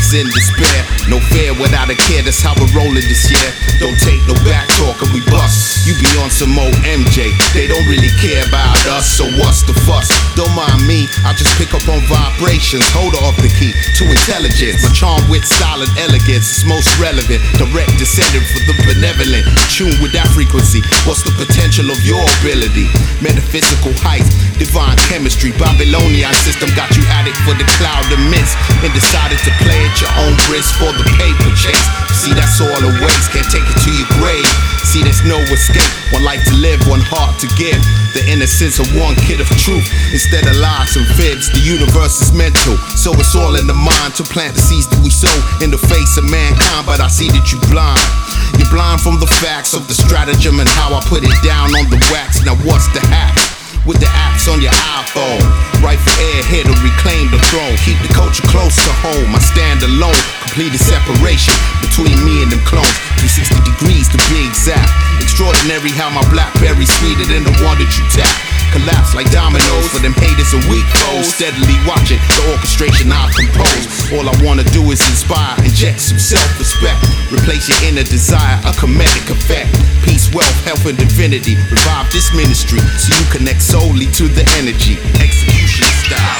is in despair. No fear without a care, that's how we're rolling this year. Don't take no back talk and we bust. You be on some old MJ, they don't really care about us, so what's the fuss? Don't mind me, I just pick up on vibrations. Hold off the key to intelligence. My charm with style and elegance is most relevant. Direct descendant for the benevolent. Tune with that frequency. What's the potential of your ability? Metaphysical heights, divine chemistry. Babylonian system got you addict for the cloud and mist, and decided to play at your own risk for the paper chase. See, that's all a waste, can't take it to your grave. See, there's no escape. One life to live, one heart to give. The innocence of one kid of truth instead of lies and fibs. The universe is mental, so it's all in the mind to plant the seeds that we sow in the face of mankind. But I see that you blind. You're blind from the facts of the stratagem and how I put it down on the wax. Now what's the hack? With the apps on your iPhone, right for air here to reclaim the throne. Keep the culture close to home. I stand alone, completed separation between me and them clones. 360 degrees to be exact. Extraordinary how my BlackBerry sweeter than the one that you tap. Collapse like dominoes for them haters and weak foes. Steadily watching the orchestration I compose. All I wanna do is inspire, inject some self-respect. Replace your inner desire, a comedic effect. Peace, wealth, health, and divinity. Revive this ministry so you connect solely to the energy. Execution style.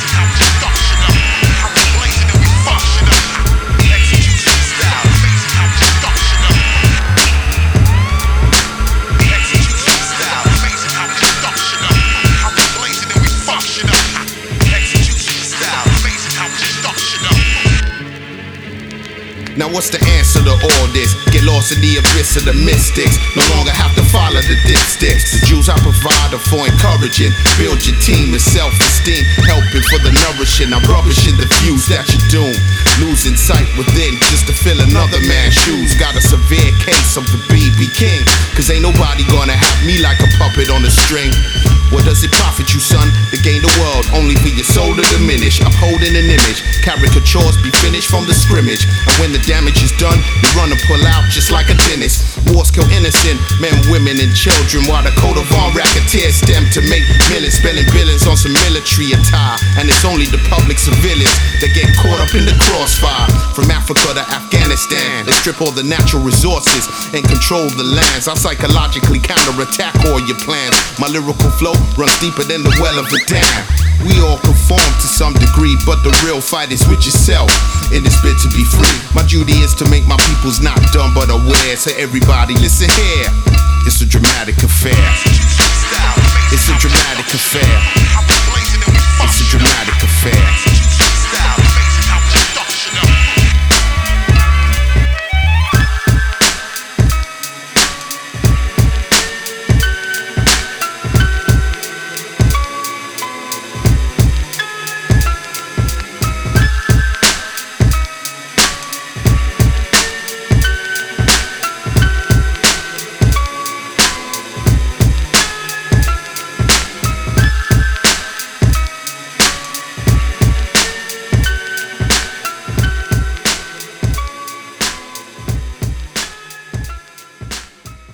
Now what's the answer to all this? Get lost in the abyss of the mystics. No longer have to follow the dipsticks. The Jews I provide are for encouraging. Build your team with self-esteem. Helping for the nourishing. I'm rubbishing the views that you doom. Losing sight within just to fill another man's shoes. Got a severe case of the BB King. Cause ain't nobody gonna have me like a puppet on a string. What does it profit you, son, to gain the world only for your soul to diminish? Upholding an image, caricatures be finished from the scrimmage. And when the damage is done, you run and pull out just like a dentist. Wars kill innocent men, women, and children, while the coat of arms racketeers stem to make millions, spending billions on some military attire. And it's only the public civilians that get caught up in the crossfire. From Africa to Afghanistan, they strip all the natural resources and control the lands. I psychologically counterattack all your plans. My lyrical flow runs deeper than the well of a dam. We all conform to some degree, but the real fight is with yourself in this bid to be free. My duty is to make my peoples not dumb but aware. So everybody listen here.